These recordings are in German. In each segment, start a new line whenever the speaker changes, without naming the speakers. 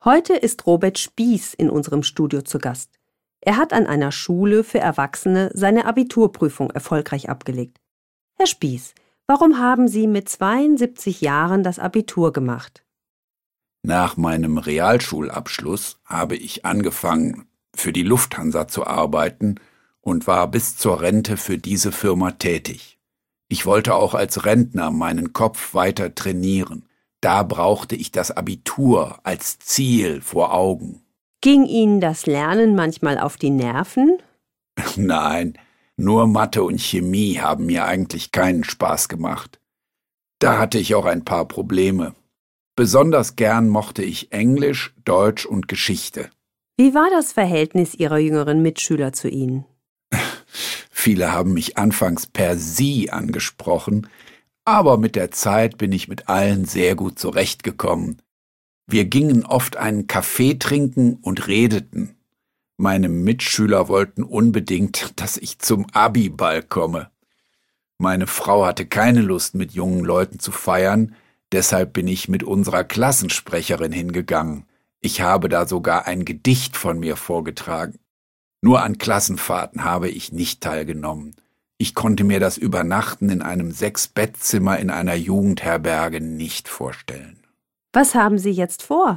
Heute ist Robert Spieß in unserem Studio zu Gast. Er hat an einer Schule für Erwachsene seine Abiturprüfung erfolgreich abgelegt. Herr Spieß, warum haben Sie mit 72 Jahren das Abitur gemacht?
Nach meinem Realschulabschluss habe ich angefangen, für die Lufthansa zu arbeiten und war bis zur Rente für diese Firma tätig. Ich wollte auch als Rentner meinen Kopf weiter trainieren. Da brauchte ich das Abitur als Ziel vor Augen.
Ging Ihnen das Lernen manchmal auf die Nerven?
Nein, nur Mathe und Chemie haben mir eigentlich keinen Spaß gemacht. Da hatte ich auch ein paar Probleme. Besonders gern mochte ich Englisch, Deutsch und Geschichte.
Wie war das Verhältnis Ihrer jüngeren Mitschüler zu Ihnen?
Viele haben mich anfangs per Sie angesprochen, aber mit der Zeit bin ich mit allen sehr gut zurechtgekommen. Wir gingen oft einen Kaffee trinken und redeten. Meine Mitschüler wollten unbedingt, dass ich zum Abi-Ball komme. Meine Frau hatte keine Lust, mit jungen Leuten zu feiern, deshalb bin ich mit unserer Klassensprecherin hingegangen. Ich habe da sogar ein Gedicht von mir vorgetragen. Nur an Klassenfahrten habe ich nicht teilgenommen. Ich konnte mir das Übernachten in einem 6-Bettzimmer in einer Jugendherberge nicht vorstellen.
Was haben Sie jetzt vor?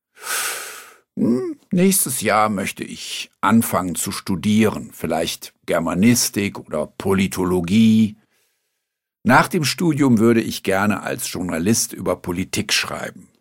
Nächstes Jahr möchte ich anfangen zu studieren, vielleicht Germanistik oder Politologie. Nach dem Studium würde ich gerne als Journalist über Politik schreiben.